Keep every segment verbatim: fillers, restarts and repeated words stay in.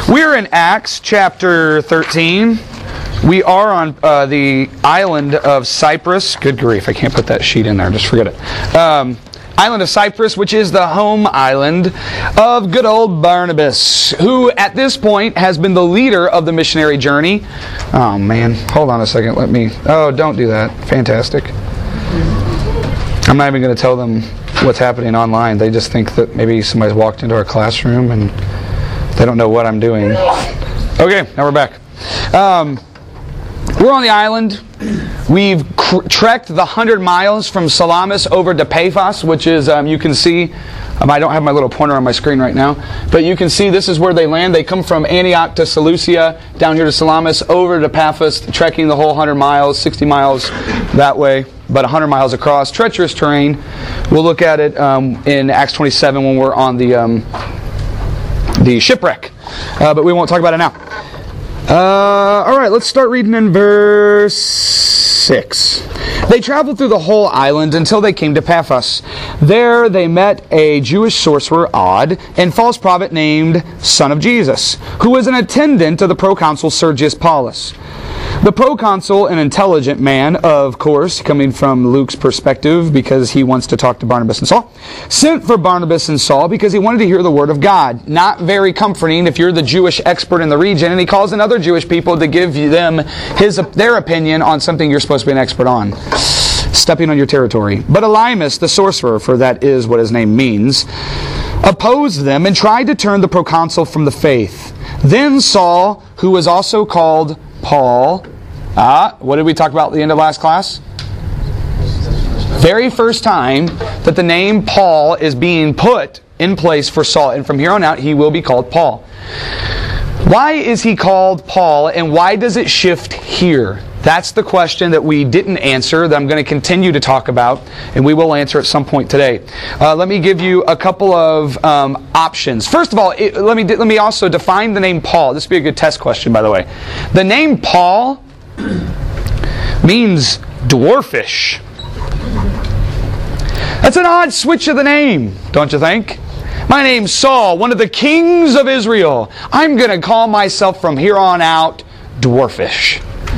We're in Acts chapter thirteen. We are on uh, the island of Cyprus. Good grief, I can't put that sheet in there, just forget it. Um, island of Cyprus, which is the home island of good old Barnabas, who at this point has been the leader of the missionary journey. Oh man, hold on a second, let me... Oh, don't do that. Fantastic. I'm not even going to tell them what's happening online. They just think that maybe somebody's walked into our classroom and they don't know what I'm doing. Okay, now we're back. Um, we're on the island. We've cr- trekked the one hundred miles from Salamis over to Paphos, which is, um, you can see, um, I don't have my little pointer on my screen right now, but you can see this is where they land. They come from Antioch to Seleucia, down here to Salamis, over to Paphos, trekking the whole one hundred miles, sixty miles that way, about one hundred miles across. Treacherous terrain. We'll look at it um, in Acts twenty-seven when we're on the... Um, the shipwreck. Uh, but we won't talk about it now. Uh, Alright, let's start reading in verse six. They traveled through the whole island until they came to Paphos. There they met a Jewish sorcerer, Odd, and false prophet named Son of Jesus, who was an attendant of the proconsul Sergius Paulus. The proconsul, an intelligent man, of course, coming from Luke's perspective, because he wants to talk to Barnabas and Saul, sent for Barnabas and Saul because he wanted to hear the word of God. Not very comforting if you're the Jewish expert in the region, and he calls in other Jewish people to give them his their opinion on something you're supposed to be an expert on. Stepping on your territory. But Elymas, the sorcerer, for that is what his name means, opposed them and tried to turn the proconsul from the faith. Then Saul, who was also called Paul, ah, what did we talk about at the end of last class? Very first time that the name Paul is being put in place for Saul, and from here on out he will be called Paul. Why is he called Paul, and why does it shift here? That's the question that we didn't answer, that I'm going to continue to talk about, and we will answer at some point today. Uh, let me give you a couple of um, options. First of all, it, let me let me also define the name Paul. This would be a good test question, by the way. The name Paul means dwarfish. That's an odd switch of the name, don't you think? My name's Saul, one of the kings of Israel. I'm going to call myself from here on out dwarfish.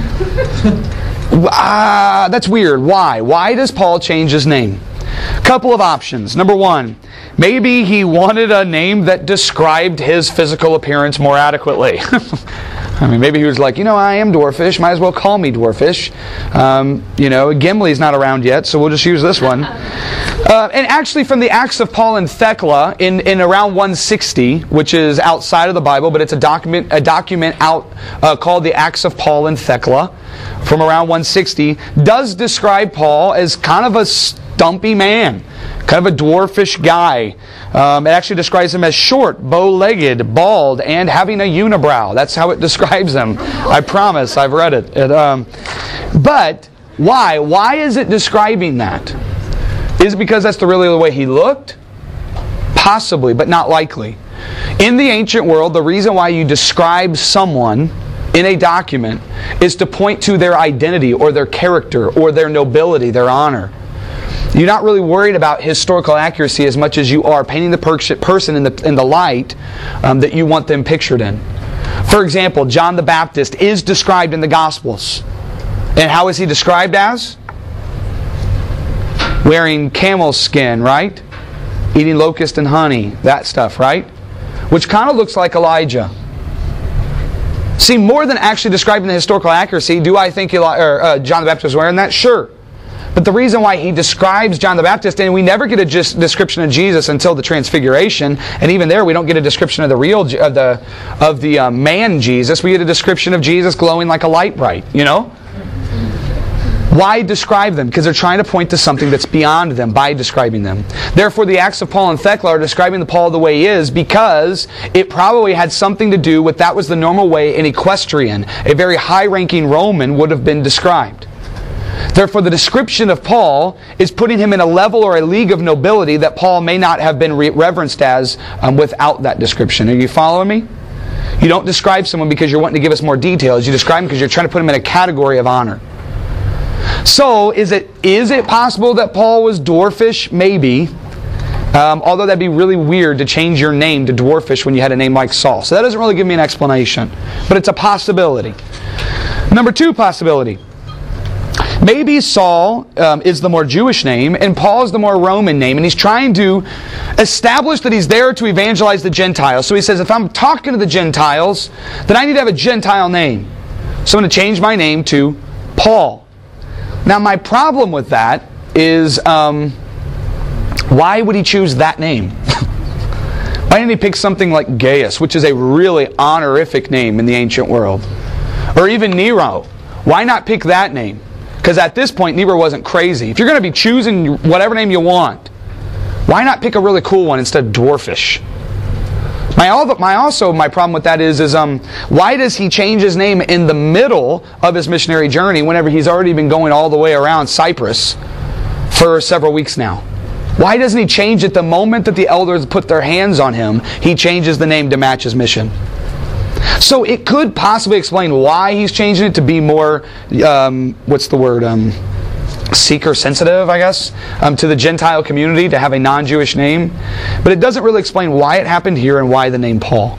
Ah, uh, that's weird. Why? Why does Paul change his name? Couple of options. Number one, maybe he wanted a name that described his physical appearance more adequately. I mean, maybe he was like, you know, I am dwarfish. Might as well call me dwarfish. Um, you know, Gimli's not around yet, so we'll just use this one. Uh, and actually, from the Acts of Paul and Thecla in, in around one sixty, which is outside of the Bible, but it's a document a document out uh, called the Acts of Paul and Thecla from around one sixty, does describe Paul as kind of a stumpy man, kind of a dwarfish guy. Um, it actually describes him as short, bow-legged, bald, and having a unibrow. That's how it describes him. I promise, I've read it. it um, but why? Why is it describing that? Is it because that's the really the way he looked? Possibly, but not likely. In the ancient world, the reason why you describe someone in a document is to point to their identity or their character or their nobility, their honor. You're not really worried about historical accuracy as much as you are painting the per- person in the, in the light um, that you want them pictured in. For example, John the Baptist is described in the Gospels. And how is he described as? Wearing camel skin, right? Eating locust and honey, that stuff, right? Which kind of looks like Elijah. See, more than actually describing the historical accuracy, do I think Eli- or, uh, John the Baptist was wearing that? Sure. But the reason why he describes John the Baptist, and we never get a just description of Jesus until the Transfiguration, and even there we don't get a description of the real of the of the uh, man Jesus. We get a description of Jesus glowing like a light bright. You know. Why describe them? Because they're trying to point to something that's beyond them by describing them. Therefore, the Acts of Paul and Thecla are describing the Paul the way he is because it probably had something to do with that was the normal way an equestrian, a very high-ranking Roman, would have been described. Therefore, the description of Paul is putting him in a level or a league of nobility that Paul may not have been re- reverenced as um, without that description. Are you following me? You don't describe someone because you're wanting to give us more details. You describe them because you're trying to put them in a category of honor. So, is it is it possible that Paul was dwarfish? Maybe. Um, although that'd be really weird to change your name to Dwarfish when you had a name like Saul. So that doesn't really give me an explanation. But it's a possibility. Number two possibility. Maybe Saul um, is the more Jewish name and Paul is the more Roman name, and he's trying to establish that he's there to evangelize the Gentiles. So he says, if I'm talking to the Gentiles, then I need to have a Gentile name. So I'm going to change my name to Paul. Now my problem with that is, um, why would he choose that name? Why didn't he pick something like Gaius, which is a really honorific name in the ancient world? Or even Nero. Why not pick that name? Because at this point, Nero wasn't crazy. If you're going to be choosing whatever name you want, why not pick a really cool one instead of Dwarfish? My, my also my problem with that is, is um, why does he change his name in the middle of his missionary journey whenever he's already been going all the way around Cyprus for several weeks now? Why doesn't he change it the moment that the elders put their hands on him? He changes the name to match his mission. So it could possibly explain why he's changing it to be more, um, what's the word, um, seeker sensitive, I guess, um, to the Gentile community, to have a non-Jewish name. But it doesn't really explain why it happened here and why the name Paul.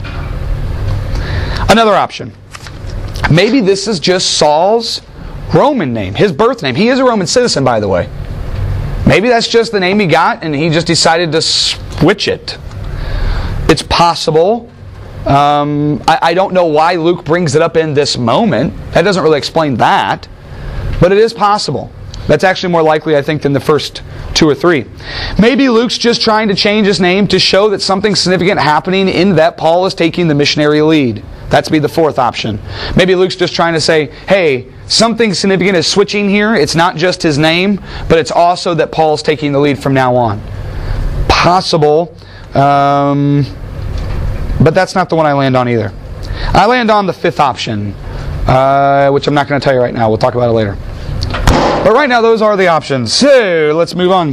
Another option. Maybe this is just Saul's Roman name, his birth name. He is a Roman citizen, by the way. Maybe that's just the name he got and he just decided to switch it. It's possible. Um, I, I don't know why Luke brings it up in this moment. That doesn't really explain that. But it is possible. That's actually more likely, I think, than the first two or three. Maybe Luke's just trying to change his name to show that something significant happening in that Paul is taking the missionary lead. That's be the fourth option. Maybe Luke's just trying to say, hey, something significant is switching here. It's not just his name, but it's also that Paul's taking the lead from now on. Possible. Um... But that's not the one I land on either. I land on the fifth option, uh, which I'm not going to tell you right now. We'll talk about it later. But right now, those are the options. So, let's move on.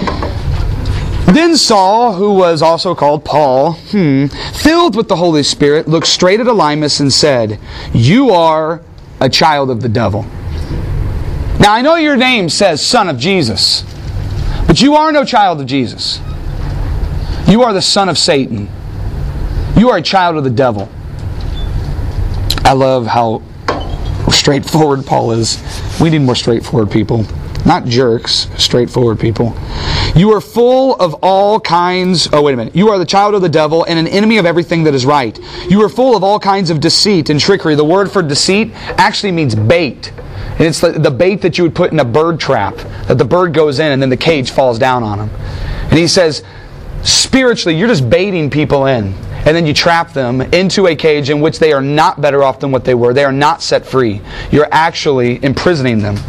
Then Saul, who was also called Paul, hmm, filled with the Holy Spirit, looked straight at Elymas and said, "You are a child of the devil." Now, I know your name says Son of Jesus, but you are no child of Jesus. You are the son of Satan. You are a child of the devil. I love how straightforward Paul is. We need more straightforward people. Not jerks, straightforward people. You are full of all kinds... Oh, wait a minute. You are the child of the devil and an enemy of everything that is right. You are full of all kinds of deceit and trickery. The word for deceit actually means bait. And it's the, the bait that you would put in a bird trap. That the bird goes in and then the cage falls down on him. And he says, spiritually, you're just baiting people in. And then you trap them into a cage in which they are not better off than what they were. They are not set free. You're actually imprisoning them.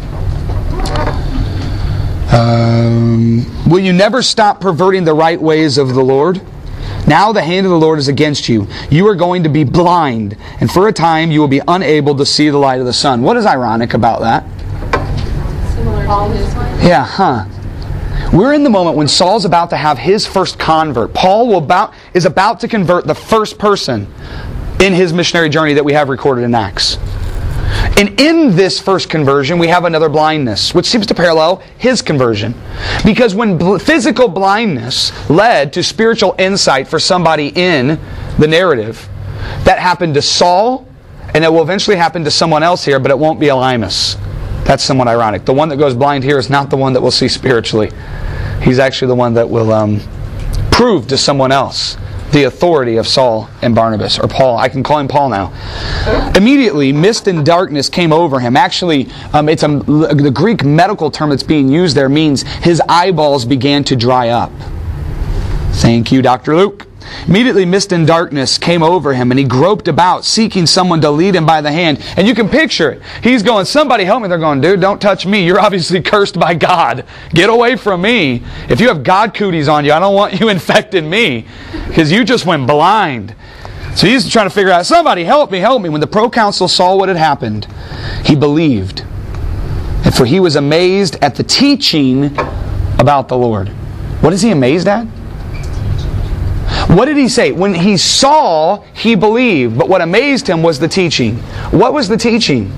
Um, will you never stop perverting the right ways of the Lord? Now the hand of the Lord is against you. You are going to be blind, and for a time you will be unable to see the light of the sun. What is ironic about that? Similar to his one. Yeah, huh? We're in the moment when Saul's about to have his first convert. Paul will about, is about to convert the first person in his missionary journey that we have recorded in Acts. And in this first conversion, we have another blindness, which seems to parallel his conversion. Because when bl- physical blindness led to spiritual insight for somebody in the narrative, that happened to Saul, and it will eventually happen to someone else here, but it won't be Elymas. That's somewhat ironic. The one that goes blind here is not the one that we'll see spiritually. He's actually the one that will um, prove to someone else the authority of Saul and Barnabas, or Paul. I can call him Paul now. Immediately, mist and darkness came over him. Actually, um, it's a, the Greek medical term that's being used there means his eyeballs began to dry up. Thank you, Doctor Luke. Immediately mist and darkness came over him, and he groped about, seeking someone to lead him by the hand. And you can picture it. He's going, somebody help me. They're going, dude, don't touch me. You're obviously cursed by God. Get away from me. If you have God cooties on you, I don't want you infecting me, because you just went blind. So he's trying to figure out, somebody help me, help me. When the proconsul saw what had happened, he believed. And for he was amazed at the teaching about the Lord. What is he amazed at? What did he say? When he saw, he believed. But what amazed him was the teaching. What was the teaching?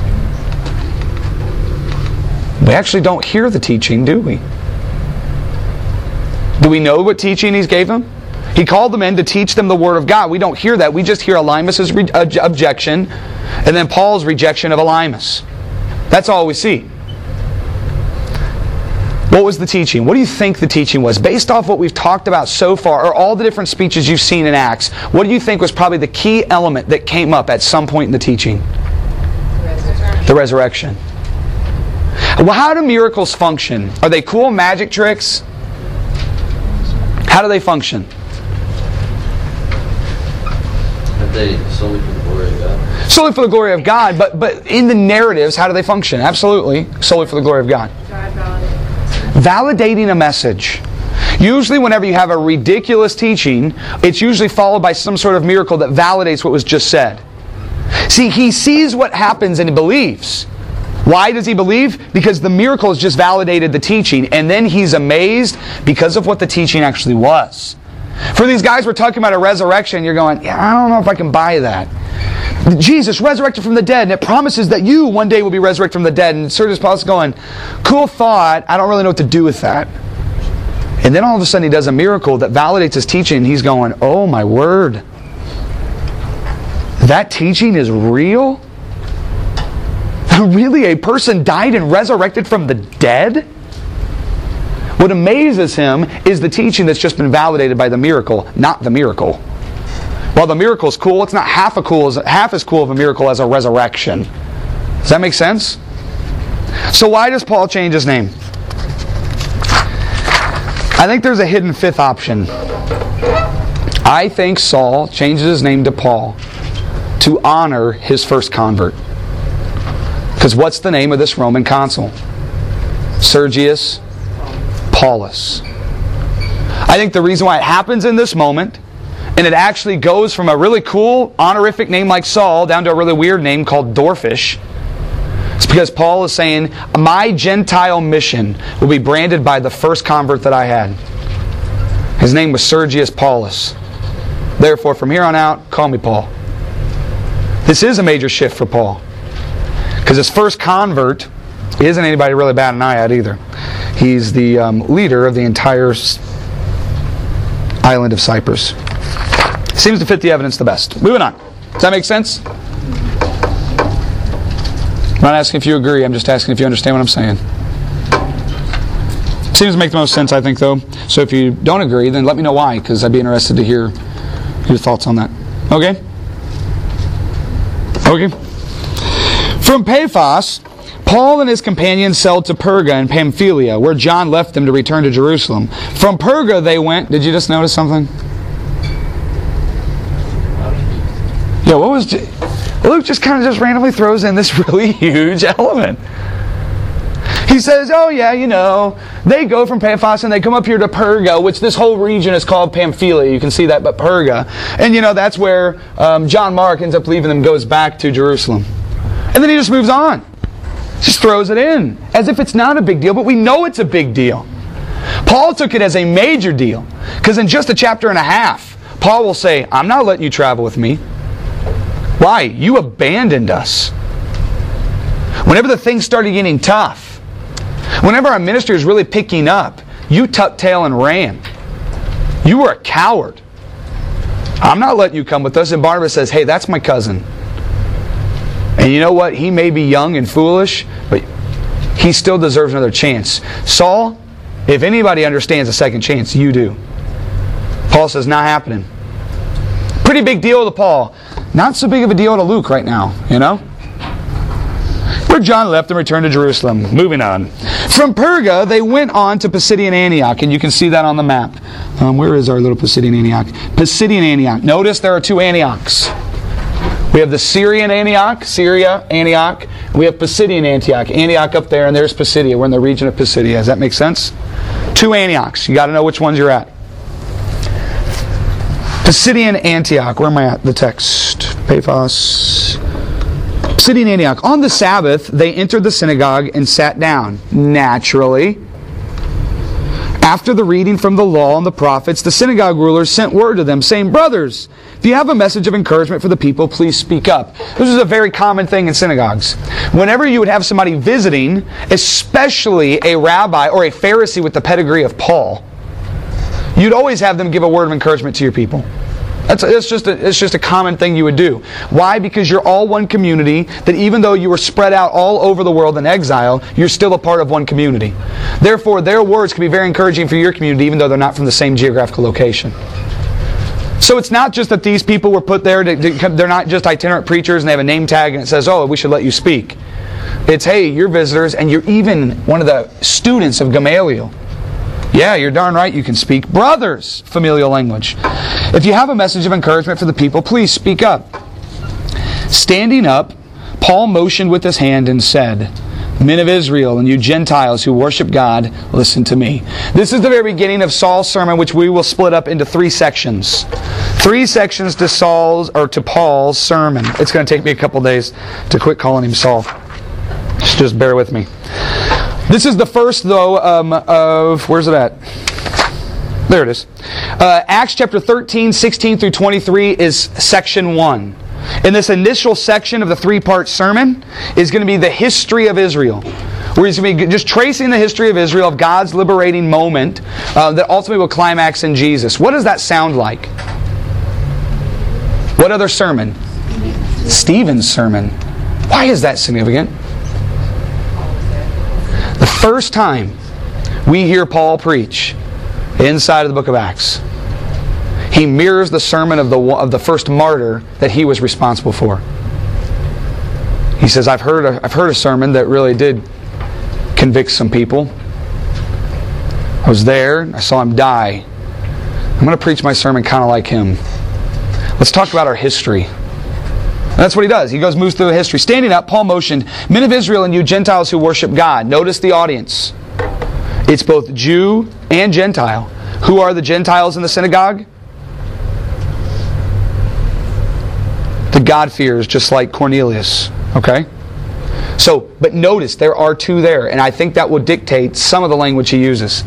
We actually don't hear the teaching, do we? Do we know what teaching He gave them? He called them in to teach them the Word of God. We don't hear that. We just hear Elymas' re- objection and then Paul's rejection of Elymas. That's all we see. What was the teaching? What do you think the teaching was? Based off what we've talked about so far, or all the different speeches you've seen in Acts, what do you think was probably the key element that came up at some point in the teaching? Resurrection. The resurrection. Well, how do miracles function? Are they cool magic tricks? How do they function? Are they solely for the glory of God? Solely for the glory of God, but but in the narratives, how do they function? Absolutely, solely for the glory of God. Validating a message. Usually whenever you have a ridiculous teaching, it's usually followed by some sort of miracle that validates what was just said. See, he sees what happens and he believes. Why does he believe? Because the miracle has just validated the teaching, and then he's amazed because of what the teaching actually was. For these guys, we're talking about a resurrection, you're going, yeah, I don't know if I can buy that. Jesus resurrected from the dead, and it promises that you one day will be resurrected from the dead. And Sergius Paulus going, cool thought, I don't really know what to do with that. And then all of a sudden he does a miracle that validates his teaching, and he's going, oh my word. That teaching is real? Really, a person died and resurrected from the dead? What amazes him is the teaching that's just been validated by the miracle, not the miracle. While the miracle is cool, it's not half, a cool as, half as cool of a miracle as a resurrection. Does that make sense? So why does Paul change his name? I think there's a hidden fifth option. I think Saul changes his name to Paul to honor his first convert. Because what's the name of this Roman consul? Sergius Paulus. I think the reason why it happens in this moment, and it actually goes from a really cool, honorific name like Saul down to a really weird name called Dwarfish, it's because Paul is saying, my Gentile mission will be branded by the first convert that I had. His name was Sergius Paulus. Therefore, from here on out, call me Paul. This is a major shift for Paul. Because his first convert isn't anybody really batting an eye at either. He's the um, leader of the entire island of Cyprus. Seems to fit the evidence the best. Moving on. Does that make sense? I'm not asking if you agree. I'm just asking if you understand what I'm saying. Seems to make the most sense, I think, though. So if you don't agree, then let me know why, because I'd be interested to hear your thoughts on that. Okay? Okay. From Paphos, Paul and his companions sailed to Perga in Pamphylia, where John left them to return to Jerusalem. From Perga they went... Did you just notice something? Yeah, what was... Luke just kind of just randomly throws in this really huge element. He says, oh yeah, you know, they go from Paphos and they come up here to Perga, which this whole region is called Pamphylia. You can see that, but Perga. And you know, that's where um, John Mark ends up leaving them, goes back to Jerusalem. And then he just moves on. Just throws it in. As if it's not a big deal, but we know it's a big deal. Paul took it as a major deal. Because in just a chapter and a half, Paul will say, I'm not letting you travel with me. Why? You abandoned us. Whenever the things started getting tough, whenever our ministry was really picking up, you tucked tail and ran. You were a coward. I'm not letting you come with us. And Barnabas says, hey, that's my cousin. And you know what? He may be young and foolish, but he still deserves another chance. Saul, if anybody understands a second chance, you do. Paul says, not happening. Pretty big deal to Paul. Not so big of a deal to Luke right now, you know? Where John left and returned to Jerusalem. Moving on. From Perga, they went on to Pisidian Antioch, and you can see that on the map. Um, where is our little Pisidian Antioch? Pisidian Antioch. Notice there are two Antiochs. We have the Syrian Antioch, Syria, Antioch. We have Pisidian Antioch. Antioch up there, and there's Pisidia. We're in the region of Pisidia. Does that make sense? Two Antiochs. You got to know which ones you're at. Pisidian Antioch. Where am I at? The text. Paphos. Pisidian Antioch. On the Sabbath, they entered the synagogue and sat down. Naturally. After the reading from the law and the prophets, the synagogue rulers sent word to them, saying, brothers, if you have a message of encouragement for the people, please speak up. This is a very common thing in synagogues. Whenever you would have somebody visiting, especially a rabbi or a Pharisee with the pedigree of Paul, You'd always have them give a word of encouragement to your people. That's, it's, just a, it's just a common thing you would do. Why? Because you're all one community, that even though you were spread out all over the world in exile, you're still a part of one community. Therefore, their words can be very encouraging for your community, even though they're not from the same geographical location. So it's not just that these people were put there, to, to, they're not just itinerant preachers and they have a name tag and it says, oh, we should let you speak. It's, hey, you're visitors and you're even one of the students of Gamaliel. Yeah, you're darn right you can speak. Brothers, familial language. If you have a message of encouragement for the people, please speak up. Standing up, Paul motioned with his hand and said, Men of Israel and you Gentiles who worship God, listen to me. This is the very beginning of Saul's sermon, which we will split up into three sections. Three sections to Saul's or to Paul's sermon. It's going to take me a couple days to quit calling him Saul. Just bear with me. This is the first, though, um, of... Where's it at? There it is. Uh, Acts chapter thirteen, sixteen through twenty-three is section one. In this initial section of the three-part sermon is going to be the history of Israel, where he's going to be just tracing the history of Israel, of God's liberating moment uh, that ultimately will climax in Jesus. What does that sound like? What other sermon? Stephen's sermon. Why is that significant? The first time we hear Paul preach inside of the book of Acts, he mirrors the sermon of the of the first martyr that he was responsible for. He says, I've heard a, I've heard a sermon that really did convict some people. I was there, I saw him die. I'm going to preach my sermon kind of like him. Let's talk about our history. And that's what he does. He goes, moves through the history. Standing up, Paul motioned, Men of Israel and you Gentiles who worship God. Notice the audience. It's both Jew and Gentile. Who are the Gentiles in the synagogue? The God-fearers, just like Cornelius. Okay? So, but notice, there are two there, and I think that will dictate some of the language he uses.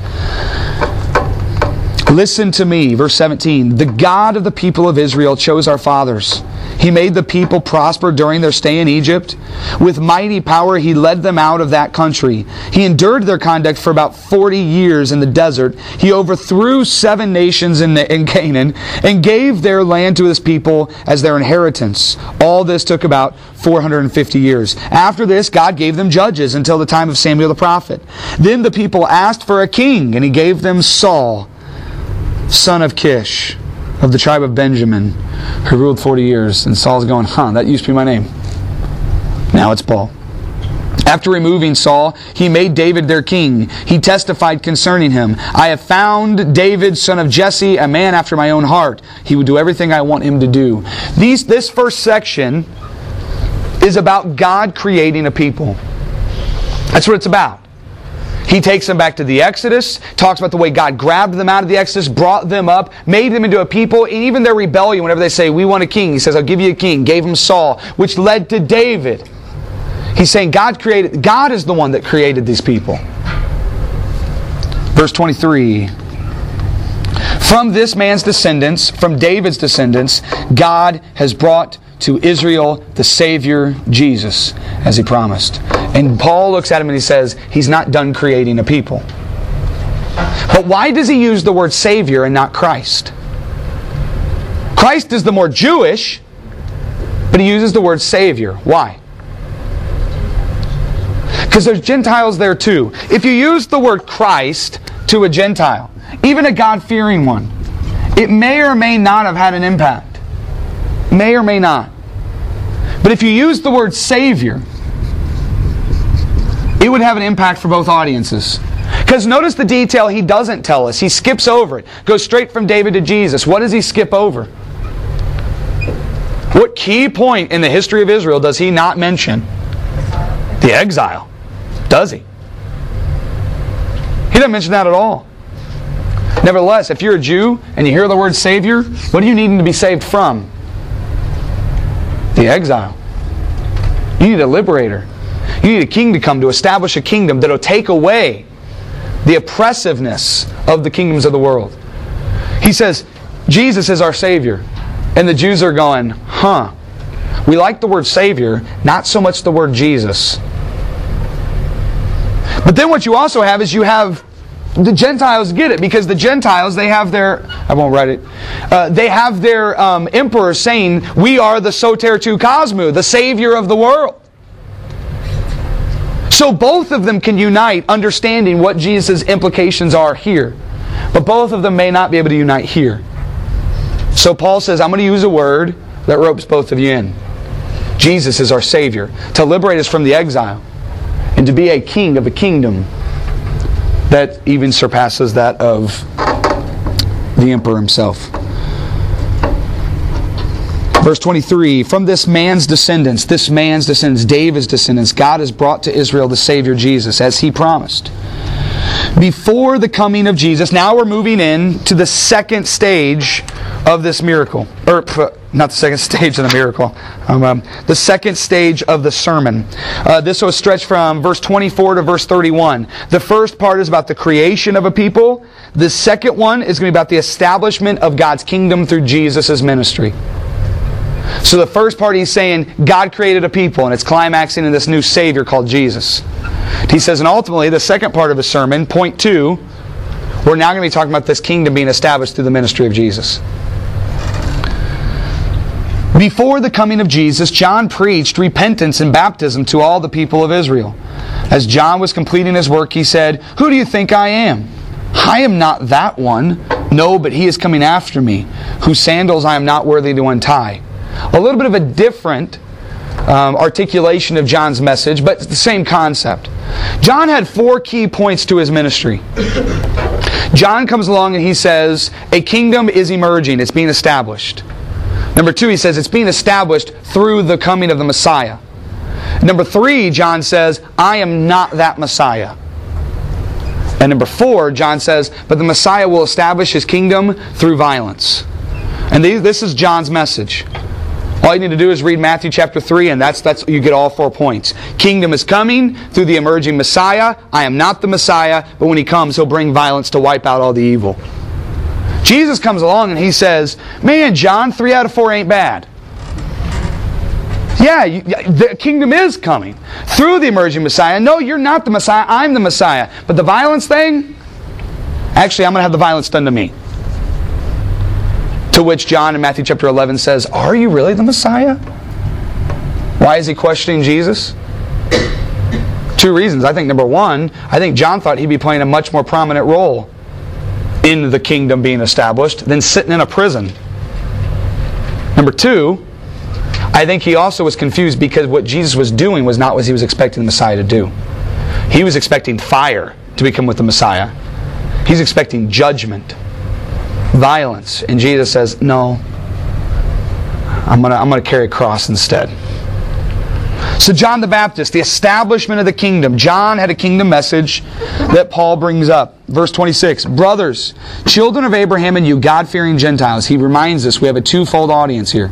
Listen to me, verse seventeen. The God of the people of Israel chose our fathers. He made the people prosper during their stay in Egypt. With mighty power He led them out of that country. He endured their conduct for about forty years in the desert. He overthrew seven nations in, the, in Canaan and gave their land to His people as their inheritance. All this took about four hundred fifty years. After this, God gave them judges until the time of Samuel the prophet. Then the people asked for a king, and He gave them Saul, son of Kish, of the tribe of Benjamin, who ruled forty years. And Saul's going, huh, that used to be my name. Now it's Paul. After removing Saul, He made David their king. He testified concerning him, I have found David, son of Jesse, a man after my own heart. He would do everything I want him to do. These, this first section is about God creating a people. That's what it's about. He takes them back to the Exodus, talks about the way God grabbed them out of the Exodus, brought them up, made them into a people, and even their rebellion, whenever they say, we want a king, He says, I'll give you a king, gave them Saul, which led to David. He's saying God created, God is the one that created these people. Verse twenty-three. From this man's descendants, from David's descendants, God has brought to Israel the Savior, Jesus, as He promised. And Paul looks at him and he says, He's not done creating a people. But why does he use the word Savior and not Christ? Christ is the more Jewish, but he uses the word Savior. Why? Because there's Gentiles there too. If you use the word Christ to a Gentile, even a God-fearing one, it may or may not have had an impact. May or may not. But if you use the word Savior, it would have an impact for both audiences. Because notice the detail he doesn't tell us. He skips over it. Goes straight from David to Jesus. What does he skip over? What key point in the history of Israel does he not mention? The exile. Does he? He doesn't mention that at all. Nevertheless, if you're a Jew and you hear the word Savior, what are you needing to be saved from? The exile. You need a liberator. You need a king to come to establish a kingdom that will take away the oppressiveness of the kingdoms of the world. He says, Jesus is our Savior. And the Jews are going, huh, we like the word Savior, not so much the word Jesus. But then what you also have is you have the Gentiles get it, because the Gentiles, they have their, I won't write it, uh, they have their um, emperor saying, we are the Soter tu Cosmu, the Savior of the world. So both of them can unite understanding what Jesus' implications are here. But both of them may not be able to unite here. So Paul says, I'm going to use a word that ropes both of you in. Jesus is our Savior, to liberate us from the exile, and to be a king of a kingdom that even surpasses that of the emperor himself. Verse twenty-three, from this man's descendants, this man's descendants, David's descendants, God has brought to Israel the Savior Jesus, as He promised. Before the coming of Jesus, now we're moving in to the second stage of this miracle. Or, not the second stage of the miracle. Um, um, the second stage of the sermon. Uh, this was stretched from verse twenty-four to verse thirty-one. The first part is about the creation of a people. The second one is going to be about the establishment of God's kingdom through Jesus' ministry. So the first part he's saying, God created a people, and it's climaxing in this new Savior called Jesus. He says, and ultimately, the second part of his sermon, point two, we're now going to be talking about this kingdom being established through the ministry of Jesus. Before the coming of Jesus, John preached repentance and baptism to all the people of Israel. As John was completing his work, he said, who do you think I am? I am not that one. No, but he is coming after me, whose sandals I am not worthy to untie. A little bit of a different um, articulation of John's message, but it's the same concept. John had four key points to his ministry. John comes along and he says, a kingdom is emerging, it's being established. Number two, he says, it's being established through the coming of the Messiah. Number three, John says, I am not that Messiah. And number four, John says, but the Messiah will establish His kingdom through violence. And these, this is John's message. All you need to do is read Matthew chapter three, and that's that's you get all four points. Kingdom is coming through the emerging Messiah. I am not the Messiah, but when He comes, He'll bring violence to wipe out all the evil. Jesus comes along and He says, man, John, three out of four ain't bad. Yeah, you, the kingdom is coming through the emerging Messiah. No, you're not the Messiah, I'm the Messiah. But the violence thing, actually, I'm going to have the violence done to me. To which John in Matthew chapter eleven says, are you really the Messiah? Why is he questioning Jesus? Two reasons. I think number one, I think John thought he'd be playing a much more prominent role in the kingdom being established than sitting in a prison. Number two, I think he also was confused because what Jesus was doing was not what he was expecting the Messiah to do. He was expecting fire to become with the Messiah. He's expecting judgment, violence. And Jesus says, no, I'm going to I'm going to carry a cross instead. So John the Baptist, the establishment of the kingdom. John had a kingdom message that Paul brings up. Verse twenty-six, brothers, children of Abraham and you, God-fearing Gentiles. He reminds us we have a twofold audience here.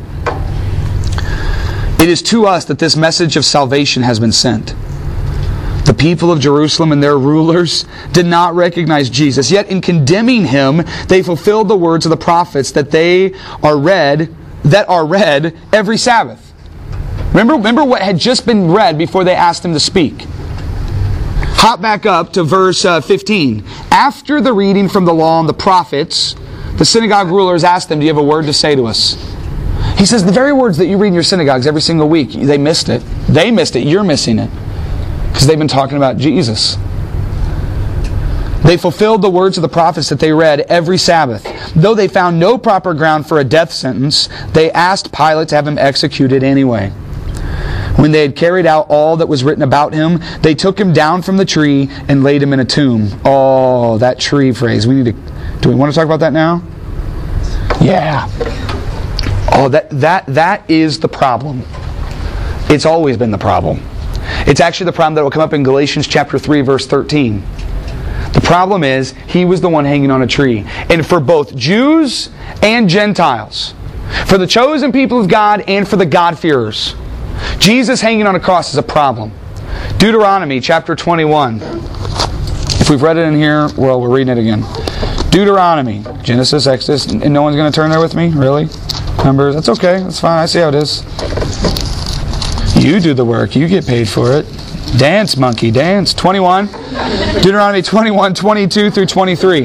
It is to us that this message of salvation has been sent. The people of Jerusalem and their rulers did not recognize Jesus. Yet in condemning Him, they fulfilled the words of the prophets that they are read, that are read every Sabbath. Remember, remember what had just been read before they asked Him to speak. Hop back up to verse uh, fifteen. After the reading from the law and the prophets, the synagogue rulers asked them, do you have a word to say to us? He says, the very words that you read in your synagogues every single week, they missed it. They missed it. You're missing it. Because they've been talking about Jesus. They fulfilled the words of the prophets that they read every Sabbath. Though they found no proper ground for a death sentence, they asked Pilate to have Him executed anyway. When they had carried out all that was written about Him, they took Him down from the tree and laid Him in a tomb. Oh, that tree phrase. We need to. Do we want to talk about that now? Yeah. Oh, that that that is the problem. It's always been the problem. It's actually the problem that will come up in Galatians chapter three, verse thirteen. The problem is, He was the one hanging on a tree. And for both Jews and Gentiles, for the chosen people of God and for the God-fearers, Jesus hanging on a cross is a problem. Deuteronomy chapter twenty-one. If we've read it in here, well, we're reading it again. Deuteronomy, Genesis, Exodus, and no one's going to turn there with me? Really? Numbers? That's okay. That's fine. I see how it is. You do the work. You get paid for it. Dance, monkey, dance. twenty-one. Deuteronomy twenty-one, twenty-two through twenty-three.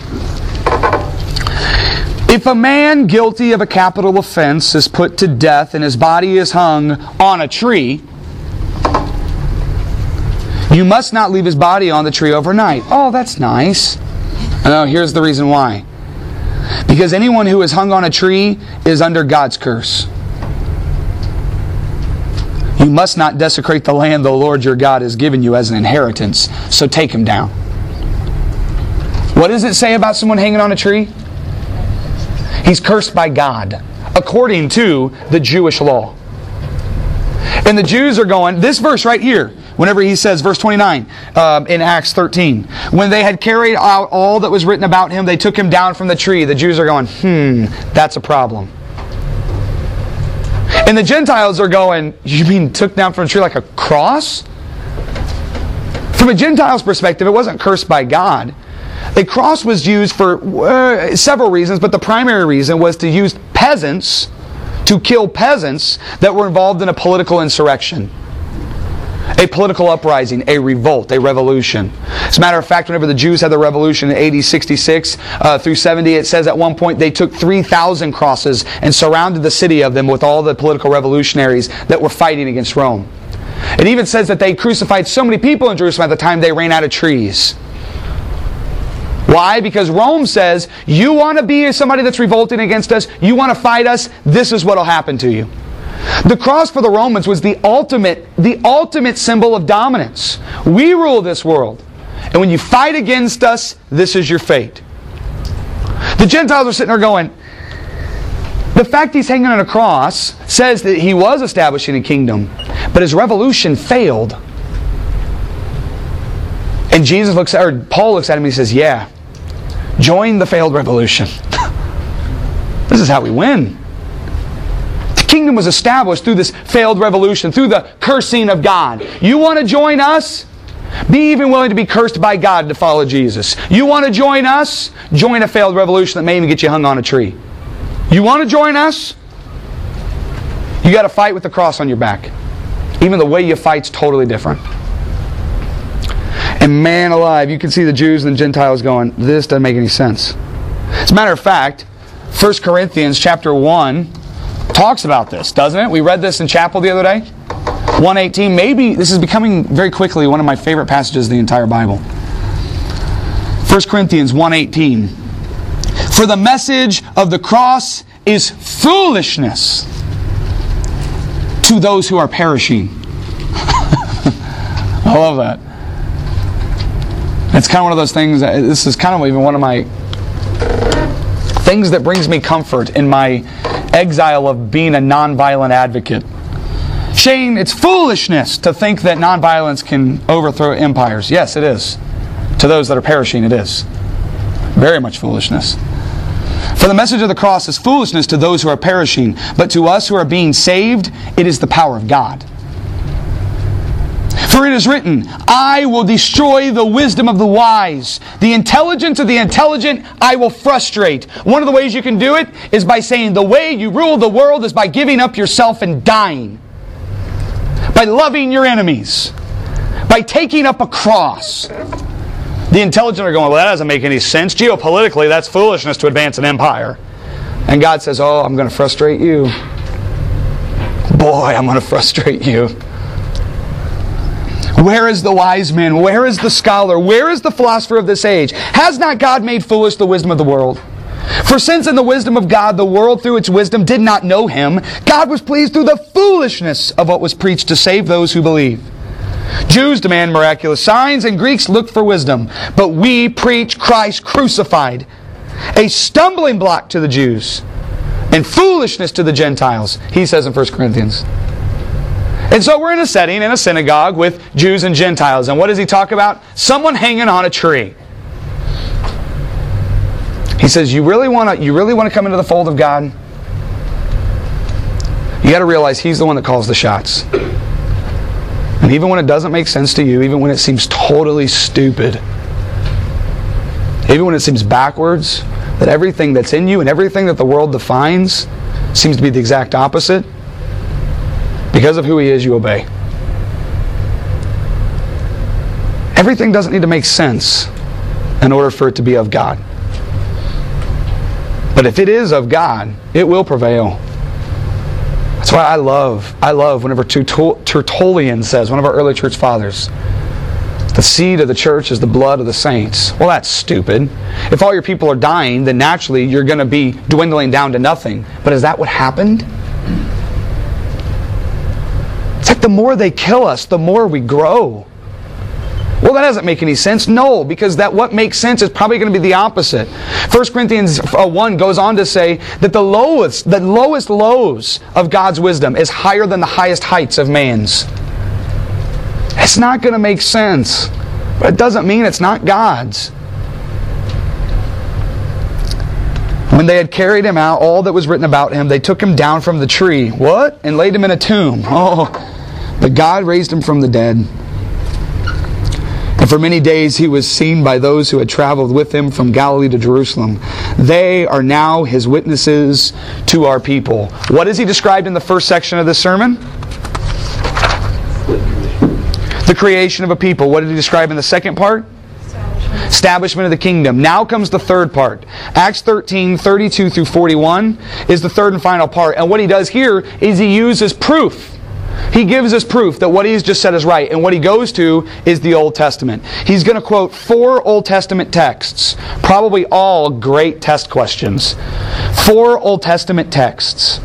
If a man guilty of a capital offense is put to death and his body is hung on a tree, you must not leave his body on the tree overnight. Oh, that's nice. No, here's the reason why. Because anyone who is hung on a tree is under God's curse. You must not desecrate the land the Lord your God has given you as an inheritance. So take him down. What does it say about someone hanging on a tree? He's cursed by God, according to the Jewish law. And the Jews are going, this verse right here, whenever he says, verse twenty-nine um, in Acts thirteen, when they had carried out all that was written about him, they took him down from the tree. The Jews are going, hmm, that's a problem. And the Gentiles are going, you mean took down from a tree like a cross? From a Gentile's perspective, it wasn't cursed by God. A cross was used for uh, several reasons, but the primary reason was to use peasants, to kill peasants that were involved in a political insurrection. A political uprising, a revolt, a revolution. As a matter of fact, whenever the Jews had the revolution in A D sixty-six uh, through seventy, it says at one point they took three thousand crosses and surrounded the city of them with all the political revolutionaries that were fighting against Rome. It even says that they crucified so many people in Jerusalem at the time they ran out of trees. Why? Because Rome says, you want to be somebody that's revolting against us, you want to fight us, this is what will happen to you. The cross for the Romans was the ultimate, the ultimate symbol of dominance. We rule this world. And when you fight against us, this is your fate. The Gentiles are sitting there going, the fact he's hanging on a cross says that he was establishing a kingdom, but his revolution failed. And Jesus looks at, or Paul looks at him and he says, yeah, join the failed revolution. This is how we win. The kingdom was established through this failed revolution, through the cursing of God. You want to join us? Be even willing to be cursed by God to follow Jesus. You want to join us? Join a failed revolution that may even get you hung on a tree. You want to join us? You got to fight with the cross on your back. Even the way you fight's totally different. And man alive, you can see the Jews and the Gentiles going, this doesn't make any sense. As a matter of fact, First Corinthians chapter one talks about this, doesn't it? We read this in chapel the other day. one eighteen, maybe this is becoming very quickly one of my favorite passages of the entire Bible. First Corinthians one eighteen. For the message of the cross is foolishness to those who are perishing. I love that. It's kind of one of those things, this is kind of even one of my things that brings me comfort in my exile of being a nonviolent advocate. Shane, it's foolishness to think that nonviolence can overthrow empires. Yes, it is. To those that are perishing, it is. Very much foolishness. For the message of the cross is foolishness to those who are perishing, but to us who are being saved, it is the power of God. For it is written, I will destroy the wisdom of the wise. The intelligence of the intelligent I will frustrate. One of the ways you can do it is by saying the way you rule the world is by giving up yourself and dying. By loving your enemies. By taking up a cross. The intelligent are going, well, that doesn't make any sense. Geopolitically, that's foolishness to advance an empire. And God says, oh, I'm going to frustrate you. Boy, I'm going to frustrate you. Where is the wise man? Where is the scholar? Where is the philosopher of this age? Has not God made foolish the wisdom of the world? For since in the wisdom of God the world through its wisdom did not know Him, God was pleased through the foolishness of what was preached to save those who believe. Jews demand miraculous signs and Greeks look for wisdom. But we preach Christ crucified, a stumbling block to the Jews and foolishness to the Gentiles, he says in First Corinthians. And so we're in a setting, in a synagogue with Jews and Gentiles. And what does he talk about? Someone hanging on a tree. He says, you really want to you really want to come into the fold of God? You got to realize He's the one that calls the shots. And even when it doesn't make sense to you, even when it seems totally stupid, even when it seems backwards, that everything that's in you and everything that the world defines seems to be the exact opposite, because of who He is, you obey. Everything doesn't need to make sense in order for it to be of God. But if it is of God, it will prevail. That's why I love, I love whenever Tertullian says, one of our early church fathers, the seed of the church is the blood of the saints. Well, that's stupid. If all your people are dying, then naturally you're going to be dwindling down to nothing. But is that what happened? It's like the more they kill us, the more we grow. Well, that doesn't make any sense. No, because that what makes sense is probably going to be the opposite. First Corinthians one goes on to say that the lowest, the lowest lows of God's wisdom is higher than the highest heights of man's. It's not going to make sense, but it doesn't mean it's not God's. When they had carried him out, all that was written about him, they took him down from the tree. What? And laid him in a tomb. Oh, but God raised him from the dead. And for many days he was seen by those who had traveled with him from Galilee to Jerusalem. They are now his witnesses to our people. What is he described in the first section of this sermon? The creation of a people. What did he describe in the second part? Establishment. Establishment of the kingdom. Now comes the third part. Acts thirteen, thirty-two through forty-one is the third and final part. And what he does here is he uses proof. He gives us proof that what he's just said is right. And what he goes to is the Old Testament. He's going to quote four Old Testament texts. Probably all great test questions. Four Old Testament texts.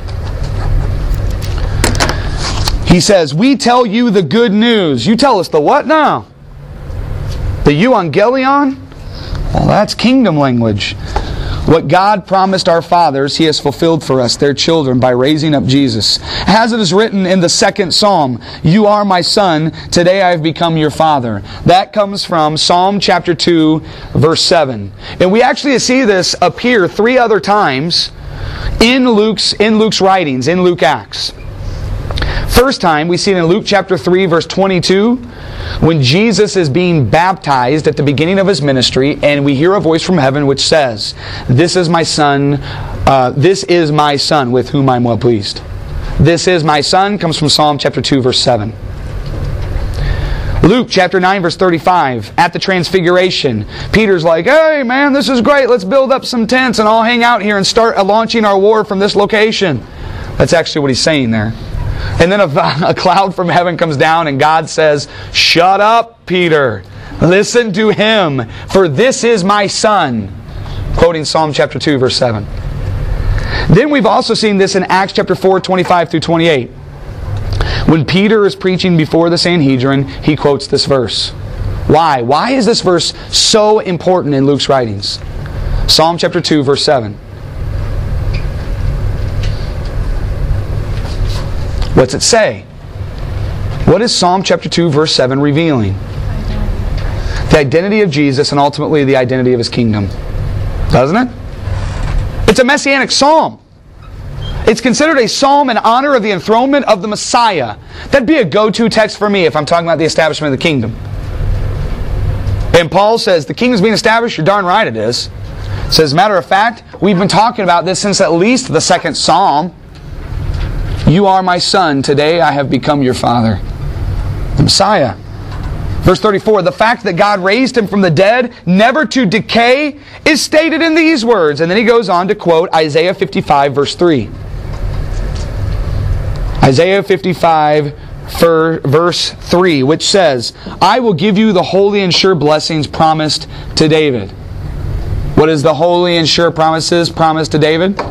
He says, we tell you the good news. You tell us the what now? The euangelion? Well, that's kingdom language. What God promised our fathers, He has fulfilled for us, their children, by raising up Jesus. As it is written in the second Psalm, you are my son, today I have become your father. That comes from Psalm chapter two, verse seven. And we actually see this appear three other times in Luke's, in Luke's writings, in Luke Acts. First time, we see it in Luke chapter three, verse twenty-two, when Jesus is being baptized at the beginning of His ministry, and we hear a voice from heaven which says, This is my son, uh, this is my son with whom I am well pleased. This is my son comes from Psalm chapter two, verse seven. Luke chapter nine, verse thirty-five, at the Transfiguration, Peter's like, hey man, this is great, let's build up some tents and all hang out here and start launching our war from this location. That's actually what he's saying there. And then a, a cloud from heaven comes down and God says, shut up, Peter. Listen to him, for this is my son. Quoting Psalm chapter two, verse seven. Then we've also seen this in Acts chapter four, twenty-five through twenty-eight. When Peter is preaching before the Sanhedrin, he quotes this verse. Why? Why is this verse so important in Luke's writings? Psalm chapter two, verse seven. What's it say? What is Psalm chapter two, verse seven revealing? The identity of Jesus and ultimately the identity of His kingdom. Doesn't it? It's a messianic psalm. It's considered a psalm in honor of the enthronement of the Messiah. That'd be a go-to text for me if I'm talking about the establishment of the kingdom. And Paul says, the kingdom's being established, you're darn right it is. So as a matter of fact, we've been talking about this since at least the second psalm. You are my son, today I have become your father. The Messiah. Verse thirty-four, the fact that God raised Him from the dead, never to decay, is stated in these words. And then he goes on to quote Isaiah fifty-five, verse three. Isaiah fifty-five, verse three, which says, I will give you the holy and sure blessings promised to David. What is the holy and sure promises promised to David?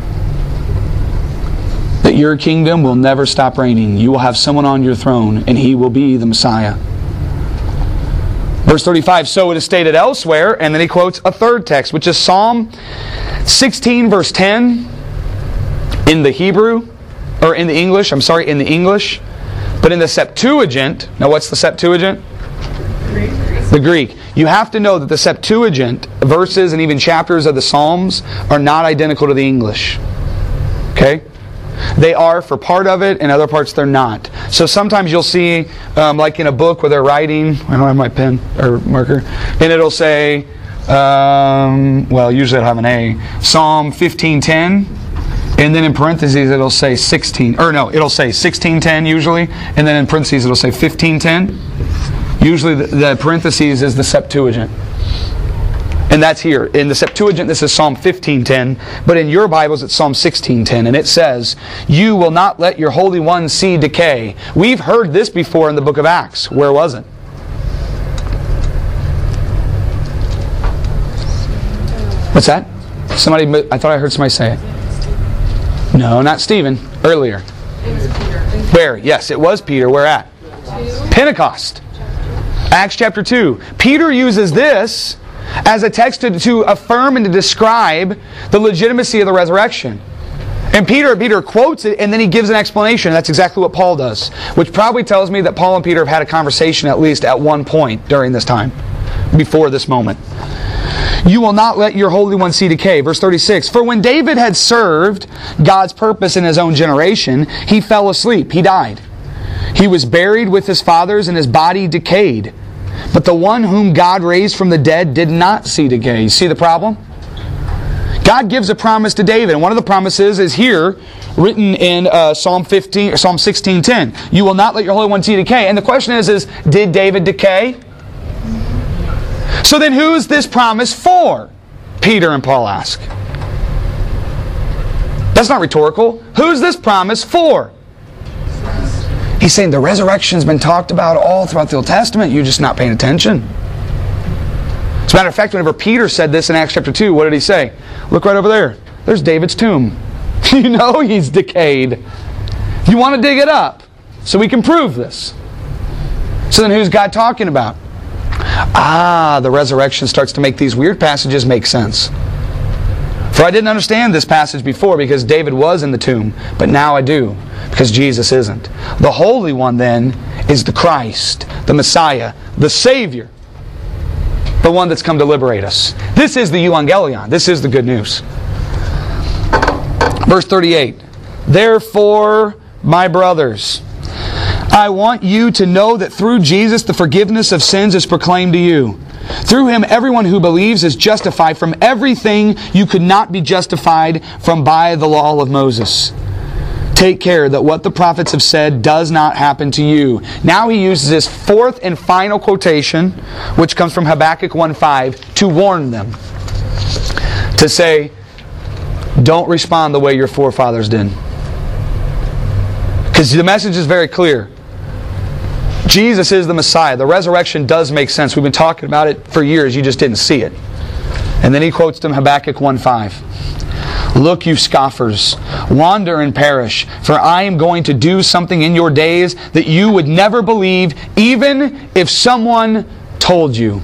That your kingdom will never stop reigning. You will have someone on your throne, and He will be the Messiah. Verse thirty-five, so it is stated elsewhere, and then he quotes a third text, which is Psalm sixteen, verse ten, in the Hebrew, or in the English, I'm sorry, in the English, but in the Septuagint. Now what's the Septuagint? Greek. The Greek. You have to know that the Septuagint verses and even chapters of the Psalms are not identical to the English. Okay? They are for part of it, and other parts they're not. So sometimes you'll see, um, like in a book where they're writing, I don't have my pen or marker, and it'll say, um, well, usually it'll have an A, Psalm fifteen ten, and then in parentheses it'll say sixteen, or no, it'll say sixteen ten usually, and then in parentheses it'll say fifteen ten. Usually the, the parentheses is the Septuagint. And that's here. In the Septuagint, this is Psalm fifteen ten. But in your Bibles, it's Psalm sixteen ten. And it says, "You will not let your Holy One see decay." We've heard this before in the book of Acts. Where was it? What's that? Somebody, I thought I heard somebody say it. No, not Stephen. Earlier. It was Peter. Where? Yes, it was Peter. Where at? Two. Pentecost. Acts chapter two. Peter uses this as a text to, to affirm and to describe the legitimacy of the resurrection. And Peter, Peter quotes it and then he gives an explanation. That's exactly what Paul does. Which probably tells me that Paul and Peter have had a conversation at least at one point during this time. Before this moment. "You will not let your Holy One see decay." Verse thirty-six. "For when David had served God's purpose in his own generation, he fell asleep." He died. "He was buried with his fathers and his body decayed. But the one whom God raised from the dead did not see decay." You see the problem? God gives a promise to David. And one of the promises is here, written in uh, Psalm fifteen, Psalm sixteen ten. "You will not let your Holy One see decay." And the question is, is did David decay? So then who is this promise for? Peter and Paul ask. That's not rhetorical. Who's this promise for? He's saying the resurrection's been talked about all throughout the Old Testament. You're just not paying attention. As a matter of fact, whenever Peter said this in Acts chapter two, what did he say? Look right over there. There's David's tomb. You know he's decayed. You want to dig it up so we can prove this. So then who's God talking about? Ah, the resurrection starts to make these weird passages make sense. "For I didn't understand this passage before because David was in the tomb, but now I do, because Jesus isn't. The Holy One then is the Christ, the Messiah, the Savior, the one that's come to liberate us." This is the Evangelion. This is the good news. Verse thirty-eight. "Therefore, my brothers, I want you to know that through Jesus the forgiveness of sins is proclaimed to you. Through Him everyone who believes is justified from everything you could not be justified from by the law of Moses. Take care that what the prophets have said does not happen to you." Now he uses his fourth and final quotation, which comes from Habakkuk one five, to warn them. To say, don't respond the way your forefathers did. Because the message is very clear. Jesus is the Messiah. The resurrection does make sense. We've been talking about it for years. You just didn't see it. And then he quotes them Habakkuk one five. "Look, you scoffers, wander and perish, for I am going to do something in your days that you would never believe, even if someone told you."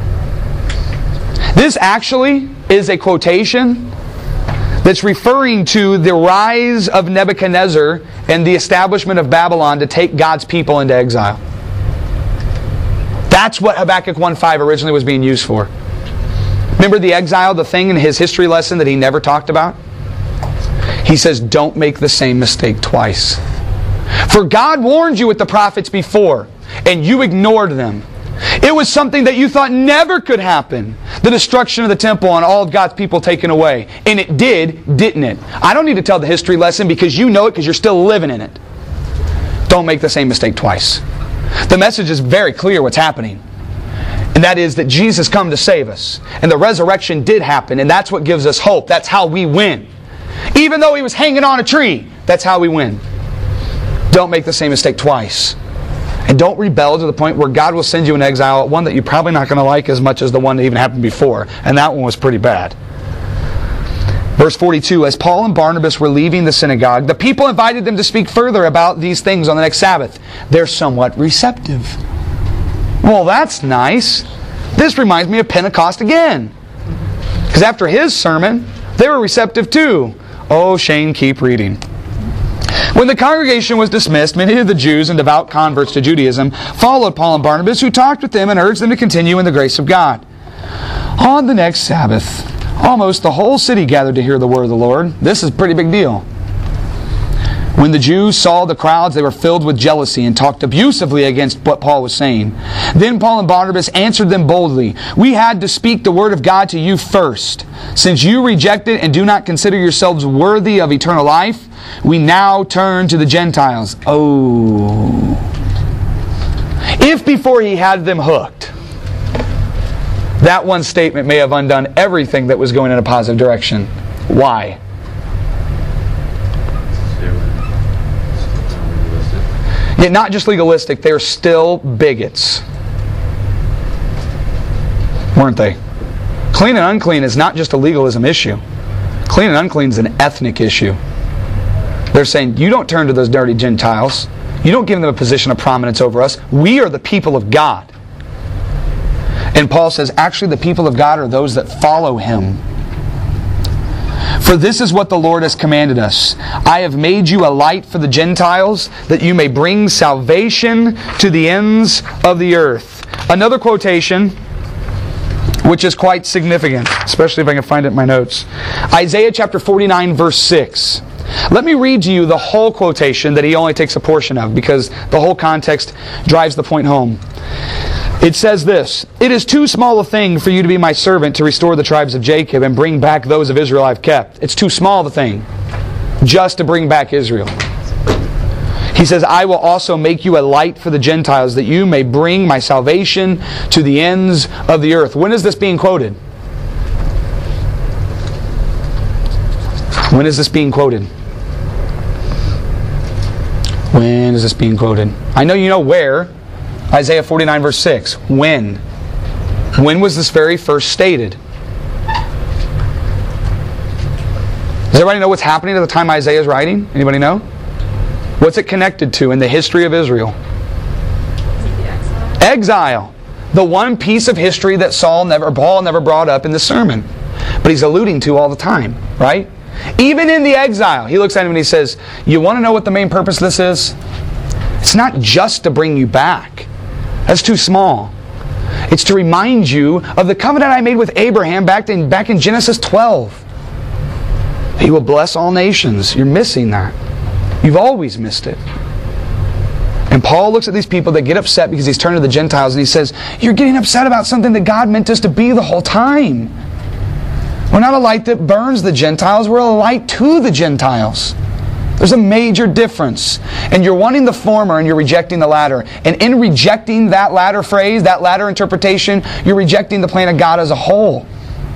This actually is a quotation that's referring to the rise of Nebuchadnezzar and the establishment of Babylon to take God's people into exile. That's what Habakkuk one five originally was being used for. Remember the exile, the thing in his history lesson that he never talked about? He says, don't make the same mistake twice. For God warned you with the prophets before, and you ignored them. It was something that you thought never could happen. The destruction of the temple and all of God's people taken away. And it did, didn't it? I don't need to tell the history lesson because you know it because you're still living in it. Don't make the same mistake twice. The message is very clear what's happening. And that is that Jesus come to save us. And the resurrection did happen. And that's what gives us hope. That's how we win. Even though He was hanging on a tree, that's how we win. Don't make the same mistake twice. And don't rebel to the point where God will send you in exile, one that you're probably not going to like as much as the one that even happened before. And that one was pretty bad. Verse forty-two, as Paul and Barnabas were leaving the synagogue, the people invited them to speak further about these things on the next Sabbath. They're somewhat receptive. Well, that's nice. This reminds me of Pentecost again. Because after his sermon, they were receptive too. Oh, Shane, keep reading. When the congregation was dismissed, many of the Jews and devout converts to Judaism followed Paul and Barnabas, who talked with them and urged them to continue in the grace of God. On the next Sabbath, almost the whole city gathered to hear the word of the Lord. This is a pretty big deal. When the Jews saw the crowds, they were filled with jealousy and talked abusively against what Paul was saying. Then Paul and Barnabas answered them boldly, "We had to speak the word of God to you first. Since you reject it and do not consider yourselves worthy of eternal life, we now turn to the Gentiles." Oh. If before he had them hooked, that one statement may have undone everything that was going in a positive direction. Why? Yet not just legalistic, they're still bigots. Weren't they? Clean and unclean is not just a legalism issue. Clean and unclean is an ethnic issue. They're saying, you don't turn to those dirty Gentiles. You don't give them a position of prominence over us. We are the people of God. And Paul says, actually the people of God are those that follow Him. For this is what the Lord has commanded us. I have made you a light for the Gentiles, that you may bring salvation to the ends of the earth. Another quotation, which is quite significant, especially if I can find it in my notes. Isaiah chapter forty-nine, verse six. Let me read to you the whole quotation that he only takes a portion of, because the whole context drives the point home. It says this, "It is too small a thing for you to be my servant to restore the tribes of Jacob and bring back those of Israel I've kept." It's too small a thing just to bring back Israel. He says, "I will also make you a light for the Gentiles, that you may bring my salvation to the ends of the earth." When is this being quoted? When is this being quoted? When is this being quoted? I know you know where. Isaiah forty-nine, verse six. When? When was this very first stated? Does everybody know what's happening at the time Isaiah is writing? Anybody know? What's it connected to in the history of Israel? Exile. Exile. The one piece of history that Saul never, Paul never brought up in the sermon. But he's alluding to all the time, right? Even in the exile, he looks at him and he says, you want to know what the main purpose of this is? It's not just to bring you back. That's too small. It's to remind you of the covenant I made with Abraham back in, back in Genesis twelve. He will bless all nations. You're missing that. You've always missed it. And Paul looks at these people that get upset because he's turned to the Gentiles and he says, you're getting upset about something that God meant us to be the whole time. We're not a light that burns the Gentiles. We're a light to the Gentiles. There's a major difference. And you're wanting the former and you're rejecting the latter. And in rejecting that latter phrase, that latter interpretation, you're rejecting the plan of God as a whole.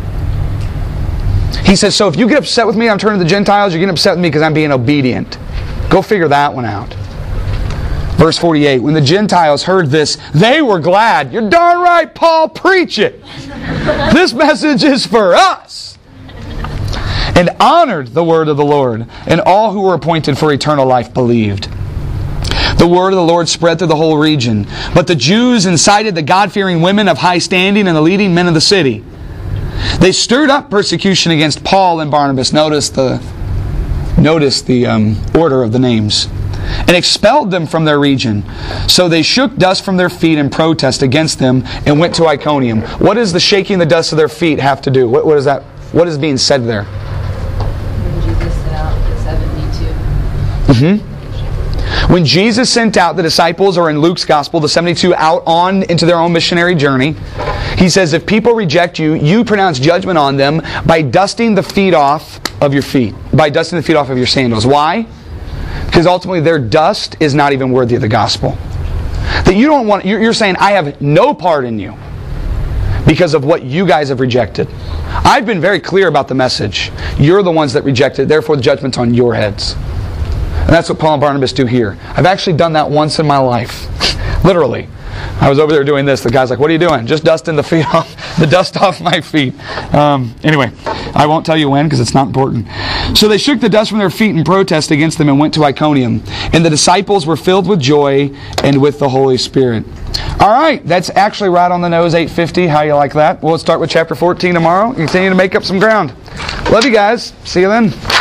He says, so if you get upset with me, I'm turning to the Gentiles, you're getting upset with me because I'm being obedient. Go figure that one out. Verse forty-eight, when the Gentiles heard this, they were glad. You're darn right, Paul, preach it. This message is for us. And honored the word of the Lord, and all who were appointed for eternal life believed. The word of the Lord spread through the whole region. But the Jews incited the God-fearing women of high standing and the leading men of the city. They stirred up persecution against Paul and Barnabas. Notice the, notice the um, order of the names. And expelled them from their region. So they shook dust from their feet in protest against them and went to Iconium. What does the shaking the dust of their feet have to do? What, what is that? What is being said there? When Jesus sent out the seventy-two. Mm-hmm. When Jesus sent out the disciples, or in Luke's gospel, the seventy-two out on into their own missionary journey, he says, if people reject you, you pronounce judgment on them by dusting the feet off of your feet. By dusting the feet off of your sandals. Why? Because ultimately their dust is not even worthy of the gospel. That you don't want, you're saying, I have no part in you because of what you guys have rejected. I've been very clear about the message. You're the ones that rejected it, therefore the judgment's on your heads. And that's what Paul and Barnabas do here. I've actually done that once in my life. Literally. I was over there doing this. The guy's like, what are you doing? Just dusting the feet off, the dust off my feet. Um, anyway, I won't tell you when because it's not important. So they shook the dust from their feet in protest against them and went to Iconium. And the disciples were filled with joy and with the Holy Spirit. All right, that's actually right on the nose, eight fifty. How you like that? We'll start with chapter fourteen tomorrow. Continue to make up some ground. Love you guys. See you then.